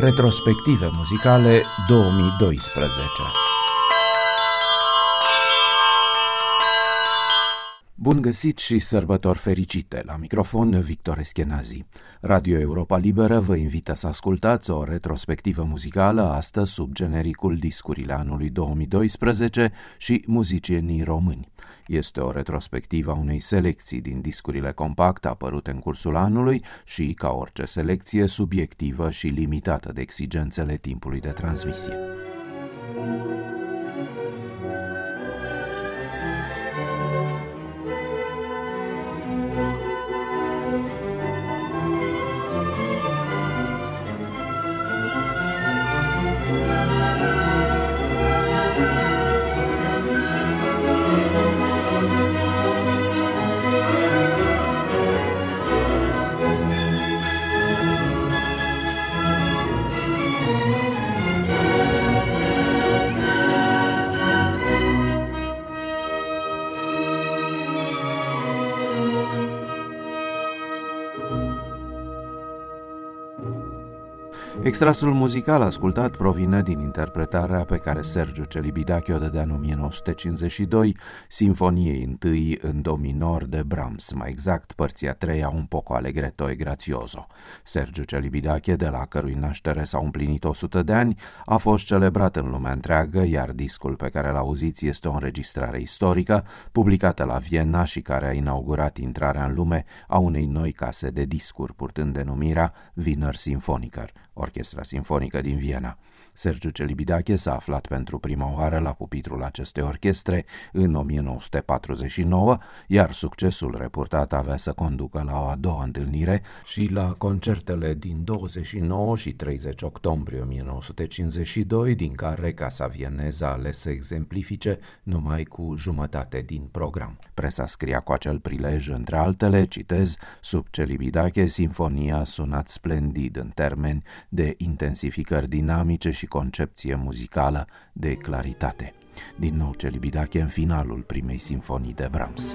Retrospective muzicale 2012. Bun găsit și sărbători fericite! La microfon Victor Eschenazi. Radio Europa Liberă vă invită să ascultați o retrospectivă muzicală astăzi sub genericul Discurile anului 2012 și muzicienii români. Este o retrospectivă a unei selecții din discurile compacte apărute în cursul anului și, ca orice selecție, subiectivă și limitată de exigențele timpului de transmisie. Extrasul muzical ascultat provine din interpretarea pe care Sergiu Celibidache o dădea în 1952 Sinfoniei întâi în do minor de Brahms, mai exact părția 3-a Un poco allegretto e grazioso. Sergiu Celibidache, de la cărui naștere s-au împlinit 100 de ani, a fost celebrat în lumea întreagă, iar discul pe care l-auziți este o înregistrare istorică, publicată la Viena și care a inaugurat intrarea în lume a unei noi case de discuri, purtând denumirea Wiener Symphoniker, Orchestra Sinfonică din Viena. Sergiu Celibidache s-a aflat pentru prima oară la pupitrul acestei orchestre în 1949, iar succesul reportat avea să conducă la o a doua întâlnire și la concertele din 29 și 30 octombrie 1952, din care Casa Vieneză a ales să exemplifice numai cu jumătate din program. Presa scria cu acel prilej, între altele, citez, sub Celibidache, sinfonia a sunat splendid în termeni de intensificări dinamice și concepție muzicală de claritate. Din nou Celibidache în finalul primei sinfonii de Brahms.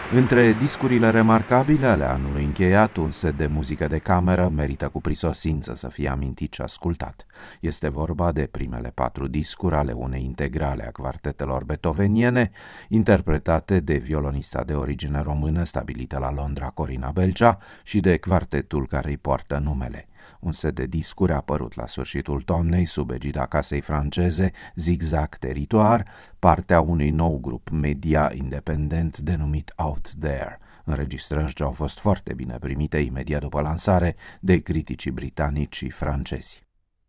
Între discurile remarcabile ale anului încheiat, un set de muzică de cameră merită cu prisosință să fie amintit și ascultat. Este vorba de primele 4 discuri ale unei integrale a quartetelor beethoveniene, interpretate de violonista de origine română stabilită la Londra, Corina Belcea, și de quartetul care îi poartă numele. Un set de discuri a apărut la sfârșitul toamnei sub egida casei franceze Zigzag Territoire, partea unui nou grup media independent denumit Out There. Înregistrări ce au fost foarte bine primite imediat după lansare de criticii britanici și francezi.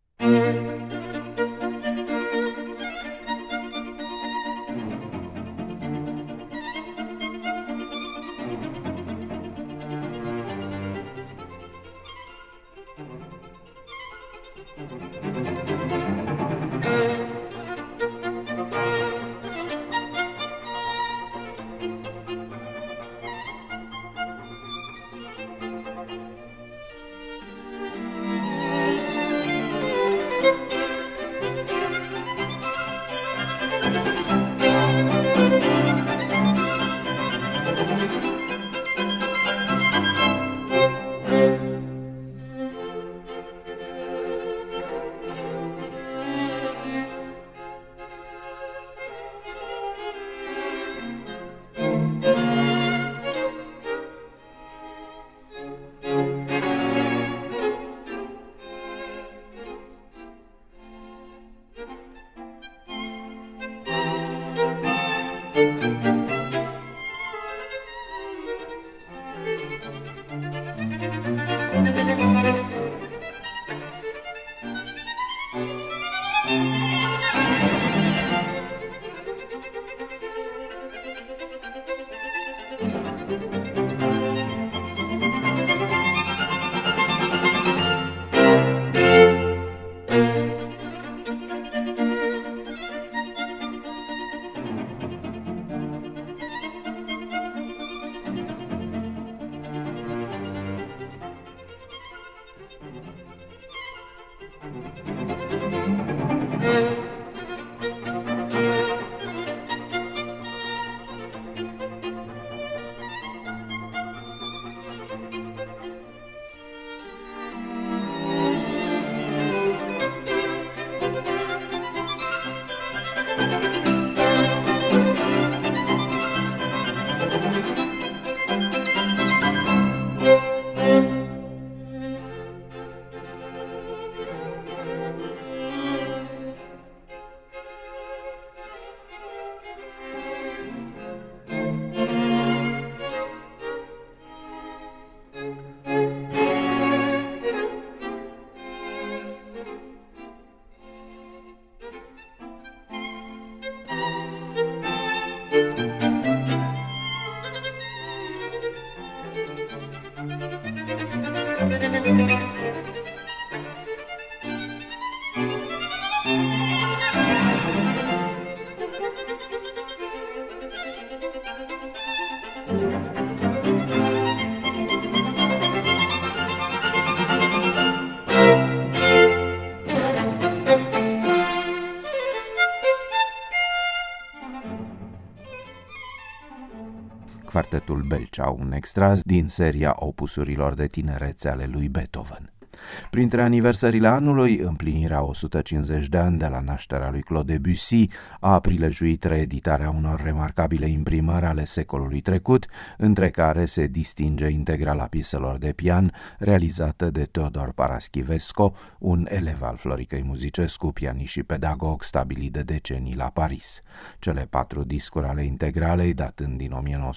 Quartetul Belcea, un extras din seria opusurilor de tinerețe ale lui Beethoven. Printre aniversările anului, împlinirea 150 de ani de la nașterea lui Claude Debussy a prilejuit reeditarea unor remarcabile imprimări ale secolului trecut, între care se distinge integrala pieselor de pian realizată de Teodor Paraschivescu, un elev al Floricăi Muzicescu, pianist și pedagog stabilit de decenii la Paris. Cele 4 discuri ale integralei, datând din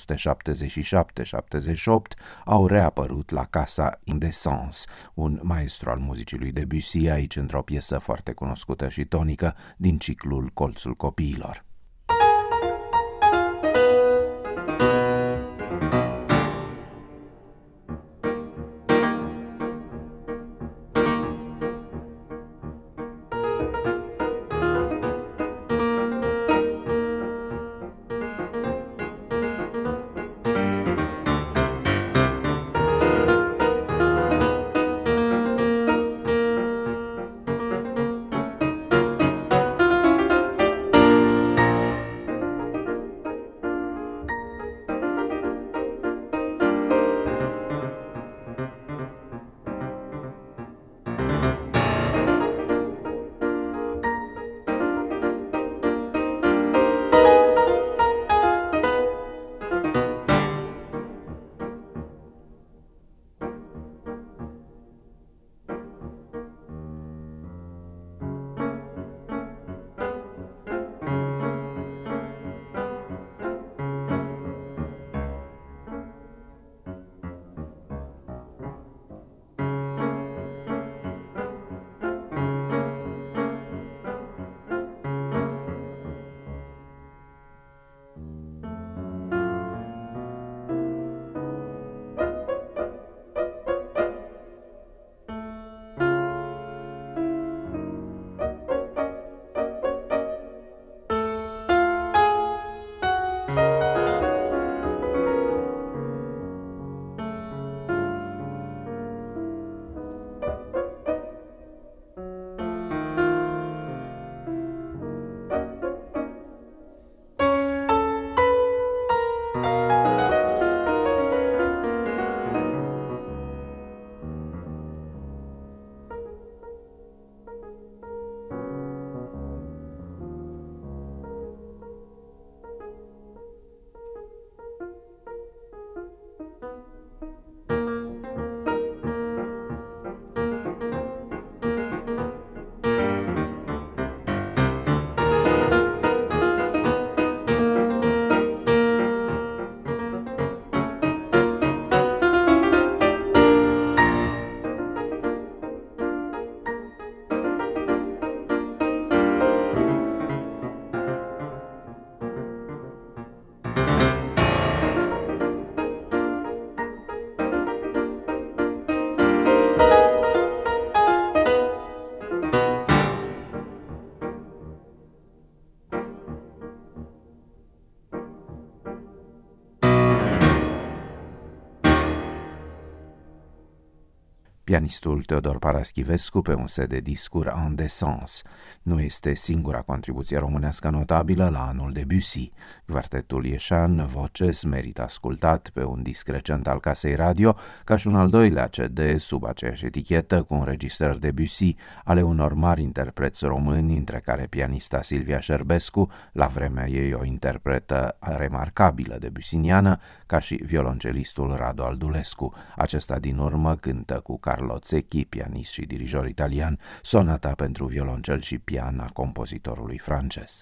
1977-78, au reapărut la Casa Indecence, un maestru al muzicii lui Debussy, aici într-o piesă foarte cunoscută și tonică din ciclul Colțul copiilor. Pianistul Teodor Paraschivescu pe un set de discuri en descens. Nu este singura contribuție românească notabilă la anul Debussy. Quartetul Ieșan, Voces, merită ascultat pe un disc recent al Casei Radio, ca și un al doilea CD sub aceeași etichetă cu înregistrări Debussy ale unor mari interpreți români, între care pianista Silvia Șerbescu, la vremea ei o interpretă remarcabilă debussiniană, ca și violoncelistul Radu Aldulescu. Acesta din urmă cântă cu Carlo Zecchi, pianist și dirijor italian, sonata pentru violoncel și pian a compozitorului francez.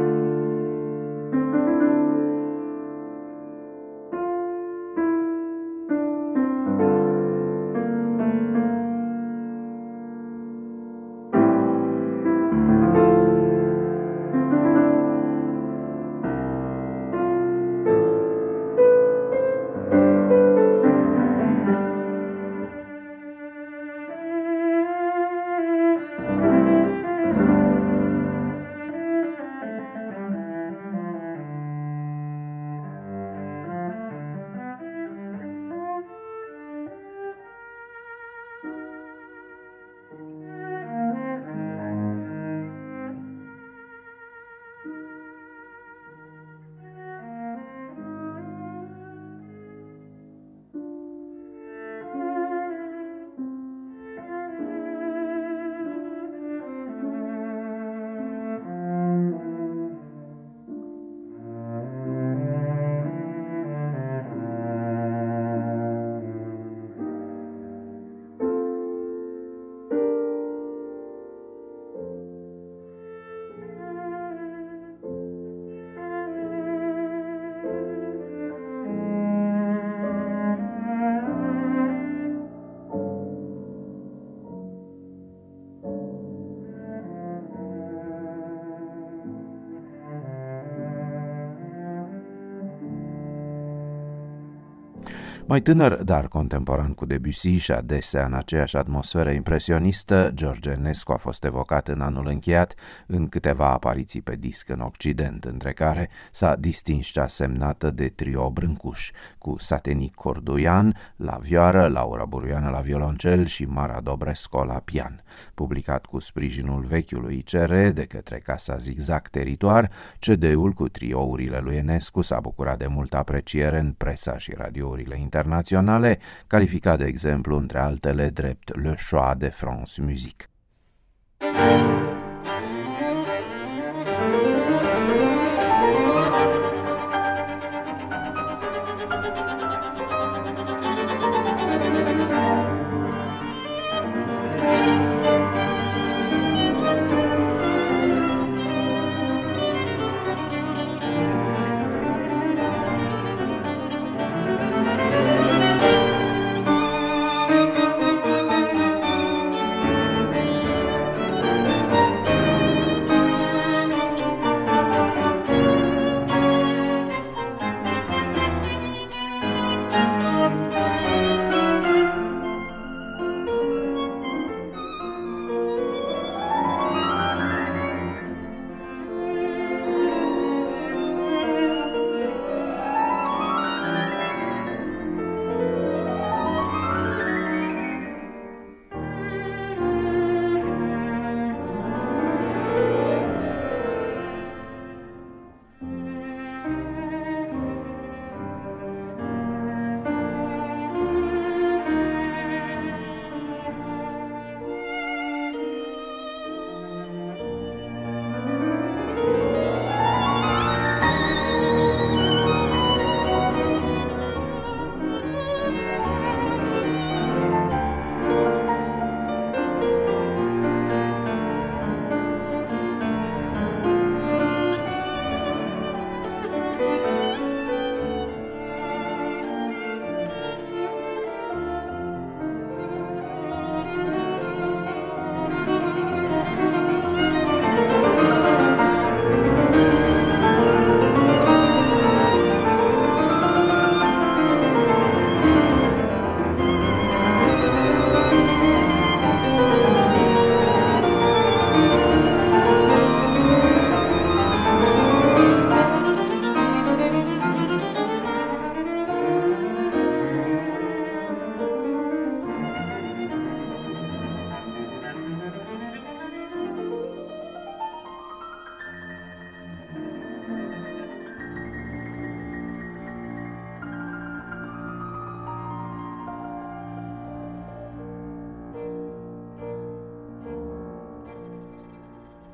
Mai tânăr, dar contemporan cu Debussy și adesea în aceeași atmosferă impresionistă, George Enescu a fost evocat în anul încheiat în câteva apariții pe disc în Occident, între care s-a distins cea semnată de Trio Brâncuș, cu Satenic Corduian la vioară, Laura Buruiană la violoncel și Mara Dobresco la pian. Publicat cu sprijinul vechiului ICR de către Casa Zigzag Teritoire, CD-ul cu triourile lui Enescu s-a bucurat de multă apreciere în presa și radiourile internaționale, calificat de exemplu între altele drept Le Choix de France Musique.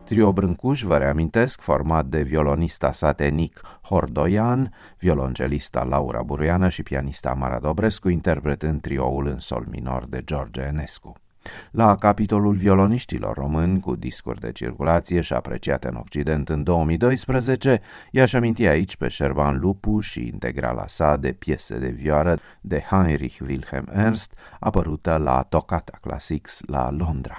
Trio Brâncuș, vă reamintesc, format de violonista satenic Hordoian, violoncelista Laura Buruiană și pianista Mara Dobrescu, interpretând trioul în sol minor de George Enescu. La capitolul violoniștilor români cu discuri de circulație și apreciate în Occident în 2012, i-aș aminti aici pe Șerban Lupu și integrala sa de piese de vioară de Heinrich Wilhelm Ernst, apărută la Toccata Classics la Londra.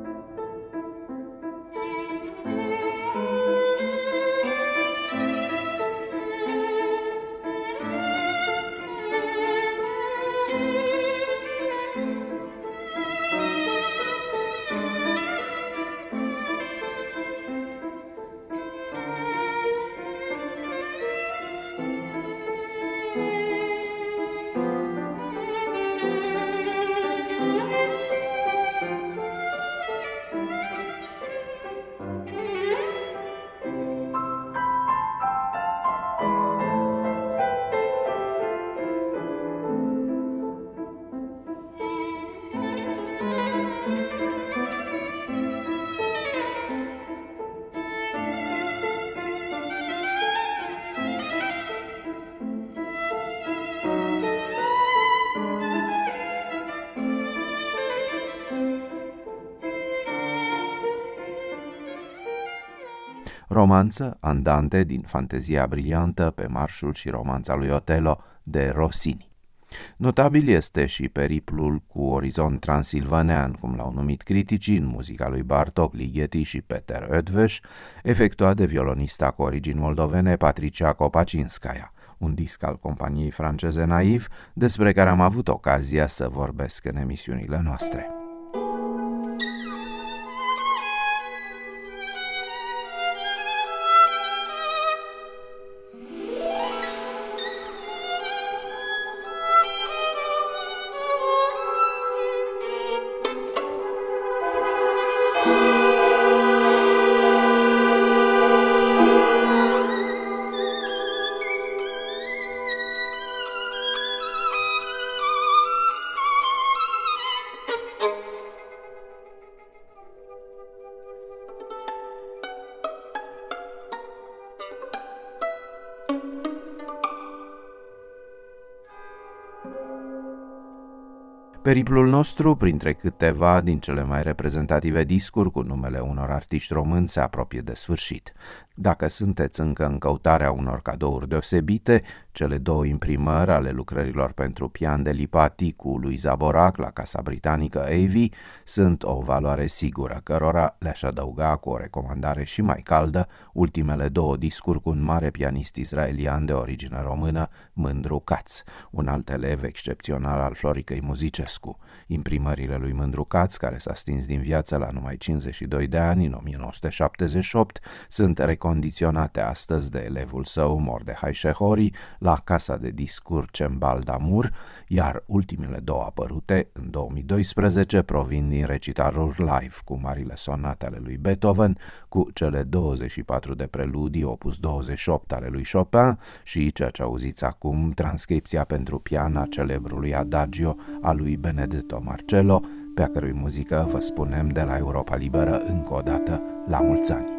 Romanță, andante din Fantezia Briliantă pe marșul și romanța lui Otello de Rossini. Notabil este și periplul cu orizont transilvanean, cum l-au numit criticii, în muzica lui Bartók, Ligeti și Peter Ötvös, efectuat de violonista cu origini moldovene Patricia Kopaczynskaja, un disc al companiei franceze Naiv, despre care am avut ocazia să vorbesc în emisiunile noastre. Periplul nostru, printre câteva din cele mai reprezentative discuri cu numele unor artiști români, se apropie de sfârșit. Dacă sunteți încă în căutarea unor cadouri deosebite, cele două imprimări ale lucrărilor pentru pian de Lipati cu lui Zaborac la Casa Britanică Avey sunt o valoare sigură, cărora le-aș adăuga cu o recomandare și mai caldă ultimele două discuri cu un mare pianist israelian de origine română, Mândru Caț, un alt elev excepțional al Floricăi Muzicescu. Imprimările lui Mândru Caț, care s-a stins din viață la numai 52 de ani în 1978, sunt recondiționate astăzi de elevul său Mordehai Shehori la casa de discuri Cembal Damur, iar ultimele două apărute în 2012 provin din recitaluri live cu marile sonate ale lui Beethoven, cu cele 24 de preludii opus 28 ale lui Chopin și, ceea ce auziți acum, transcripția pentru pian a celebrului Adagio a lui Benedetto Marcello, pe a cărui muzică vă spunem de la Europa Liberă încă o dată la mulți ani.